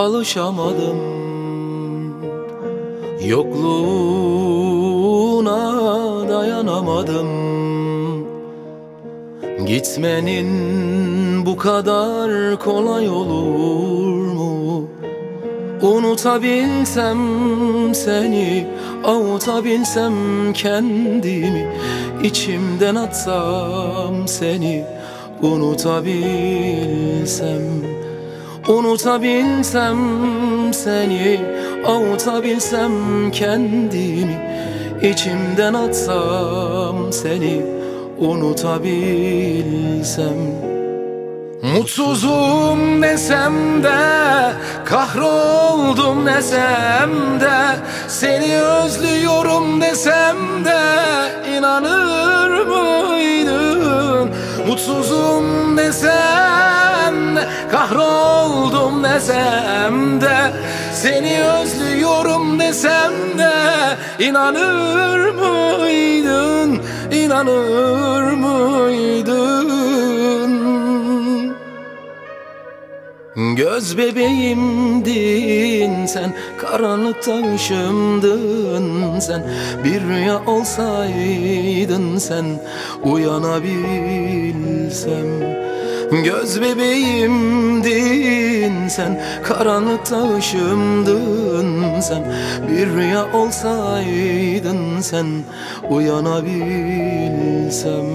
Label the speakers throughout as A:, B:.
A: alışamadım, yokluğuna dayanamadım. Gitmenin bu kadar kolay olur mu? Unutabilsem seni, avutabilsem kendimi, içimden atsam seni, unutabilsem. Unutabilsem seni, avutabilsem kendimi, içimden atsam seni, unutabilsem. Mutsuzum desem de, kahroldum desem de, seni özlüyorum desem de, inanır mıydın? Mutsuzum desem de, kahroldum desem de, seni özlüyorum desem de, inanır mıydın? İnanır mıydın? Göz bebeğimdin sen, karanlıkta ışığımdın sen. Bir rüya olsaydın sen, uyanabilsem. Göz bebeğimdin sen, karanlıkta ışığımdın sen. Bir rüya olsaydın sen, uyanabilsem.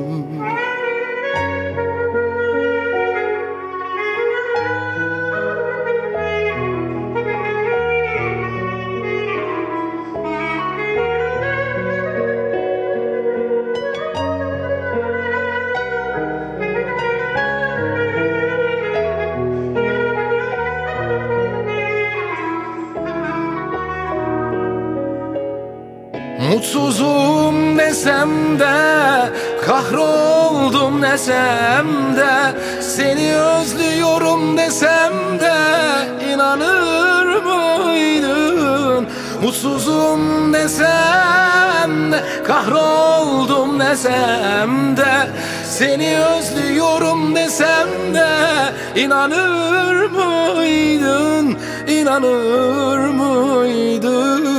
A: Mutsuzum desem de, kahroldum desem de, seni özlüyorum desem de, inanır mıydın? Mutsuzum desem de, kahroldum desem de, seni özlüyorum desem de, inanır mıydın? İnanır mıydın?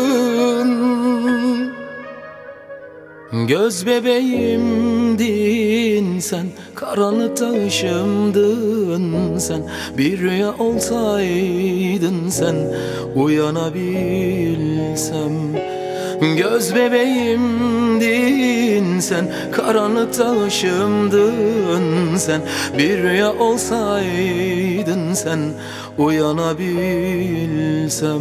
A: Göz bebeğimdin sen, karanlıkta ışığımdın sen. Bir rüya olsaydın sen, uyanabilsem. Göz bebeğimdin sen, karanlıkta ışığımdın sen. Bir rüya olsaydın sen, uyanabilsem.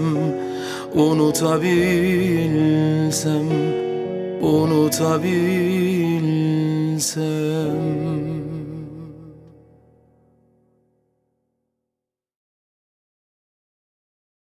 A: Unutabilsem, unutabilsem.